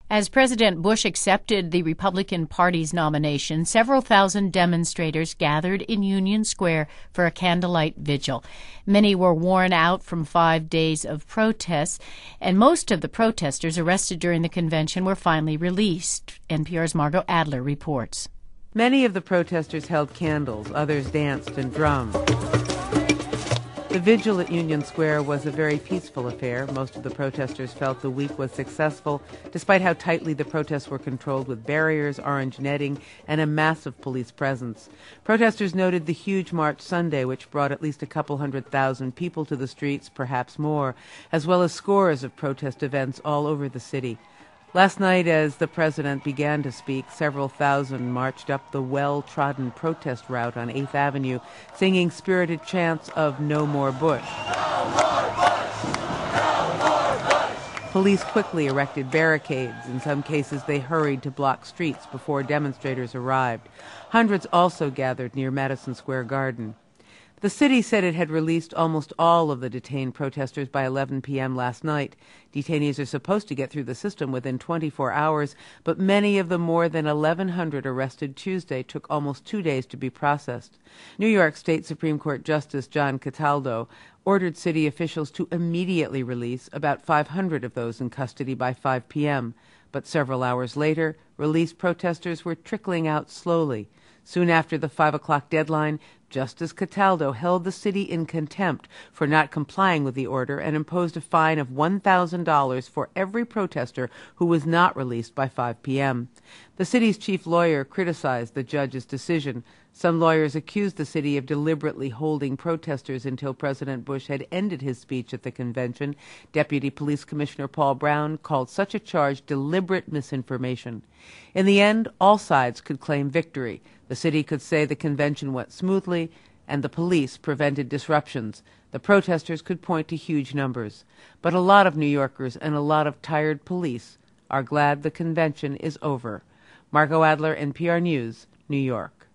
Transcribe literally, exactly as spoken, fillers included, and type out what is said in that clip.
As President Bush accepted the Republican Party's nomination, several thousand demonstrators gathered in Union Square for a candlelight vigil. Many were worn out from five days of protests, and most of the protesters arrested during the convention were finally released. N P R's Margot Adler reports. Many of the protesters held candles, others danced and drummed. The vigil at Union Square was a very peaceful affair. Most of the protesters felt the week was successful, despite how tightly the protests were controlled with barriers, orange netting, and a massive police presence. Protesters noted the huge March Sunday, which brought at least a couple hundred thousand people to the streets, perhaps more, as well as scores of protest events all over the city. Last night, as the president began to speak, several thousand marched up the well-trodden protest route on eighth Avenue, singing spirited chants of "No More Bush." No more Bush! No more Bush! Police quickly erected barricades. In some cases, they hurried to block streets before demonstrators arrived. Hundreds also gathered near Madison Square Garden. The city said it had released almost all of the detained protesters by eleven p.m. last night. Detainees are supposed to get through the system within twenty-four hours, but many of the more than eleven hundred arrested Tuesday took almost two days to be processed. New York State Supreme Court Justice John Cataldo ordered city officials to immediately release about five hundred of those in custody by five p.m., but several hours later, released protesters were trickling out slowly. Soon after the five o'clock deadline, Justice Cataldo held the city in contempt for not complying with the order and imposed a fine of one thousand dollars for every protester who was not released by five p.m. The city's chief lawyer criticized the judge's decision. Some lawyers accused the city of deliberately holding protesters until President Bush had ended his speech at the convention. Deputy Police Commissioner Paul Brown called such a charge deliberate misinformation. In the end, all sides could claim victory. The city could say the convention went smoothly and the police prevented disruptions. The protesters could point to huge numbers. But a lot of New Yorkers and a lot of tired police are glad the convention is over. Margot Adler, N P R News, New York.